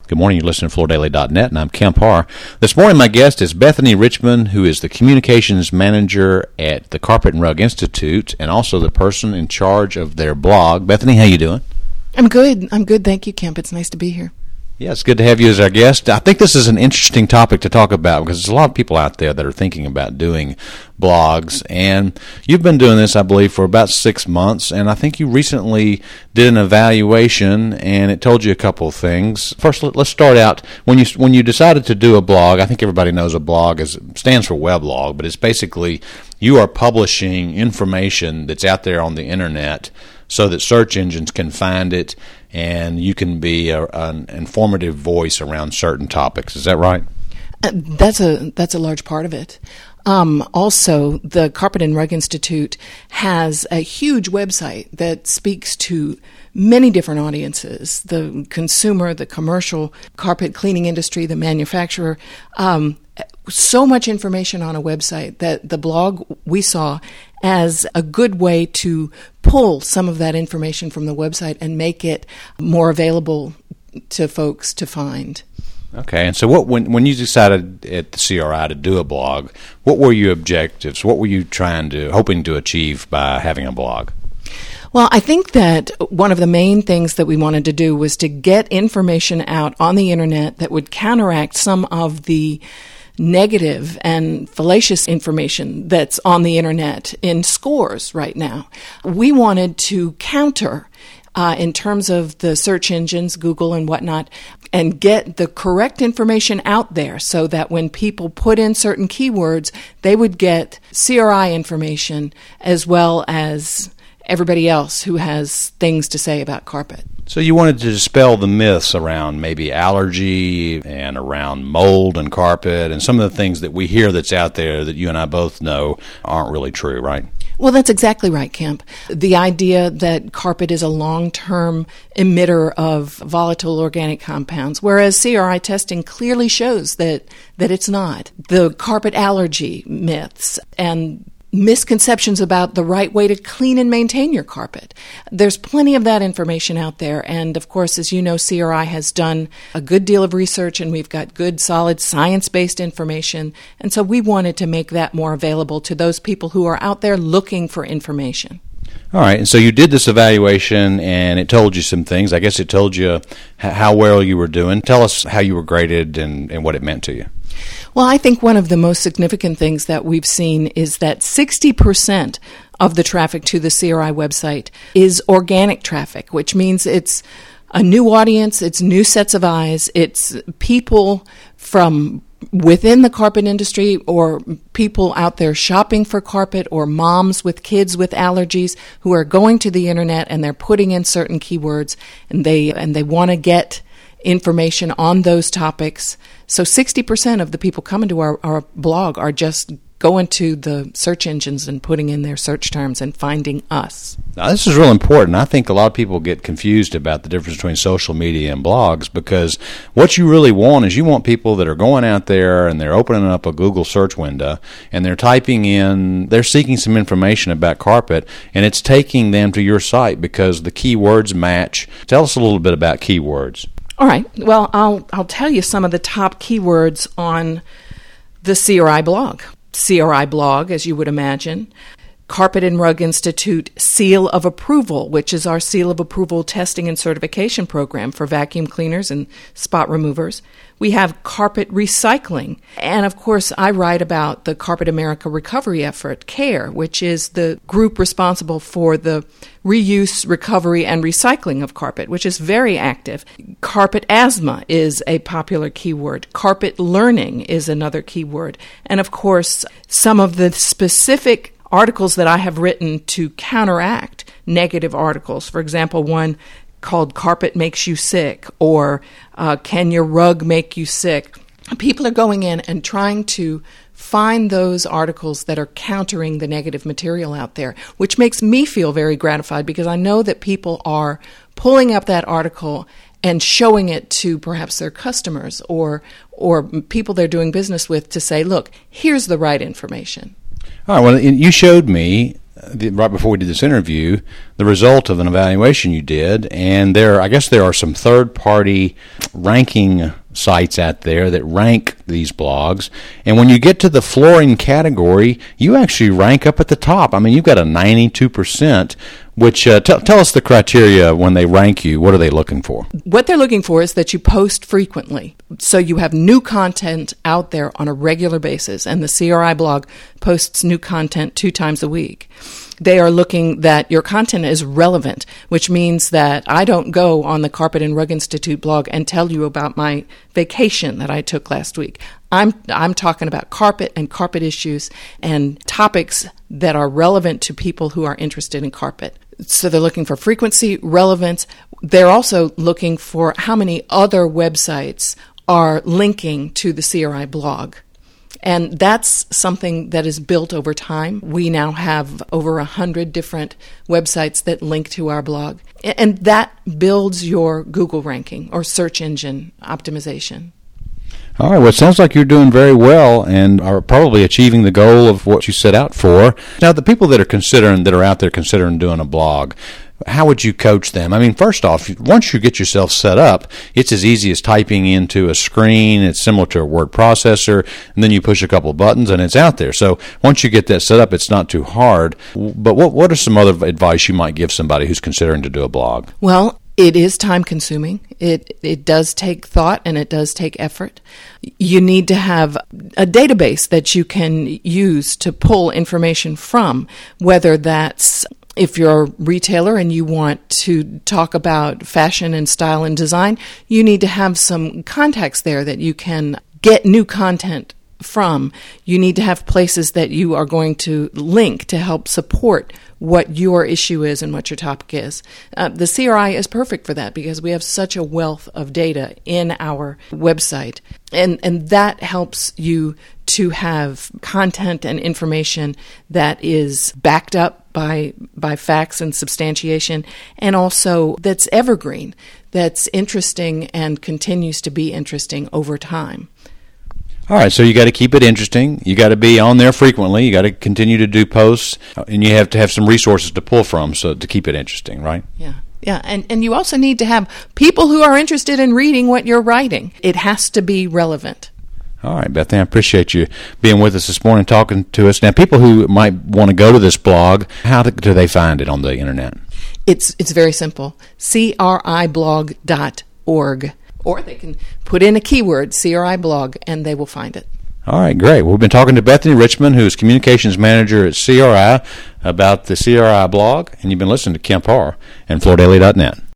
Good morning. You're listening to FloorDaily.net, and I'm Kemp Harr. This morning, my guest is Bethany Richmond, who is the Communications Manager at the Carpet and Rug Institute, and also the person in charge of their blog. Bethany, how you doing? I'm good. Thank you, Kemp. It's nice to be here. Yeah, it's good to have you as our guest. I think this is an interesting topic to talk about because there's a lot of people out there that are thinking about doing blogs. And you've been doing this, I believe, for about 6 months. And I think you recently did an evaluation, and it told you a couple of things. First, let's start out. When you decided to do a blog, I think everybody knows a blog stands for weblog, but it's basically you are publishing information that's out there on the Internet so that search engines can find it, and you can be an informative voice around certain topics. Is that right? That's a large part of it. Also, the Carpet and Rug Institute has a huge website that speaks to many different audiences: the consumer, the commercial carpet cleaning industry, the manufacturer. So much information on a website that the blog we saw as a good way to pull some of that information from the website and make it more available to folks to find. Okay, and so when you decided at the CRI to do a blog, what were your objectives? What were you hoping to achieve by having a blog? Well, I think that one of the main things that we wanted to do was to get information out on the Internet that would counteract some of the negative and fallacious information that's on the Internet in scores right now. We wanted to counter in terms of the search engines, Google and whatnot, and get the correct information out there so that when people put in certain keywords, they would get CRI information as well as everybody else who has things to say about carpet. So you wanted to dispel the myths around maybe allergy and around mold and carpet and some of the things that we hear that's out there that you and I both know aren't really true, right? Well, that's exactly right, Kemp. The idea that carpet is a long-term emitter of volatile organic compounds, whereas CRI testing clearly shows that it's not. The carpet allergy myths and misconceptions about the right way to clean and maintain your carpet. There's plenty of that information out there, and of course, as you know, CRI has done a good deal of research, and we've got good, solid, science-based information, and so we wanted to make that more available to those people who are out there looking for information. All right, and so you did this evaluation, and it told you some things. I guess it told you how well you were doing. Tell us how you were graded and what it meant to you. Well, I think one of the most significant things that we've seen is that 60% of the traffic to the CRI website is organic traffic, which means it's a new audience, it's new sets of eyes, it's people from within the carpet industry or people out there shopping for carpet or moms with kids with allergies who are going to the Internet and they're putting in certain keywords and they want to get information on those topics. So 60% of the people coming to our blog are just going to the search engines and putting in their search terms and finding us. Now, this is real important. I think a lot of people get confused about the difference between social media and blogs because what you really want is you want people that are going out there and they're opening up a Google search window and they're typing in, they're seeking some information about carpet, and it's taking them to your site because the keywords match. Tell us a little bit about keywords. All right. Well, I'll tell you some of the top keywords on the CRI blog. CRI blog, as you would imagine. Carpet and Rug Institute Seal of Approval, which is our Seal of Approval testing and certification program for vacuum cleaners and spot removers. We have carpet recycling. And, of course, I write about the Carpet America Recovery Effort, CARE, which is the group responsible for the reuse, recovery, and recycling of carpet, which is very active. Carpet asthma is a popular keyword. Carpet learning is another keyword. And, of course, some of the specific articles that I have written to counteract negative articles. For example, one called Carpet Makes You Sick or Can Your Rug Make You Sick? People are going in and trying to find those articles that are countering the negative material out there, which makes me feel very gratified because I know that people are pulling up that article and showing it to perhaps their customers or people they're doing business with to say, look, here's the right information. All right, well, you showed me right before we did this interview, the result of an evaluation you did, and I guess there are some third-party ranking sites out there that rank these blogs, and when you get to the flooring category, you actually rank up at the top. I mean, you've got a 92%, which tell us the criteria when they rank you. What are they looking for? What they're looking for is that you post frequently, so you have new content out there on a regular basis, and the CRI blog posts new content 2 times a week. They are looking that your content is relevant, which means that I don't go on the Carpet and Rug Institute blog and tell you about my vacation that I took last week. I'm talking about carpet and carpet issues and topics that are relevant to people who are interested in carpet. So they're looking for frequency, relevance. They're also looking for how many other websites are linking to the CRI blog. And that's something that is built over time. We now have over 100 different websites that link to our blog. And that builds your Google ranking or search engine optimization. All right. Well, it sounds like you're doing very well and are probably achieving the goal of what you set out for. Now, the people that are out there considering doing a blog, how would you coach them? I mean, first off, once you get yourself set up, it's as easy as typing into a screen. It's similar to a word processor, and then you push a couple of buttons, and it's out there. So once you get that set up, it's not too hard. But what are some other advice you might give somebody who's considering to do a blog? Well, it is time-consuming. It does take thought, and it does take effort. You need to have a database that you can use to pull information from, whether that's if you're a retailer and you want to talk about fashion and style and design, you need to have some contacts there that you can get new content from. You need to have places that you are going to link to help support what your issue is and what your topic is. The CRI is perfect for that because we have such a wealth of data in our website. And that helps you to have content and information that is backed up by facts and substantiation, and also that's evergreen, that's interesting and continues to be interesting over time. All right, so you got to keep it interesting. You got to be on there frequently. You got to continue to do posts, and you have to have some resources to pull from so to keep it interesting, right? Yeah, and you also need to have people who are interested in reading what you're writing. It has to be relevant. All right, Bethany, I appreciate you being with us this morning, talking to us. Now, people who might want to go to this blog, how do they find it on the internet? It's very simple, criblog.org. Or they can put in a keyword, CRI blog, and they will find it. All right, great. Well, we've been talking to Bethany Richmond, who is Communications Manager at CRI, about the CRI blog, and you've been listening to Kemp Harr and FloorDaily.net.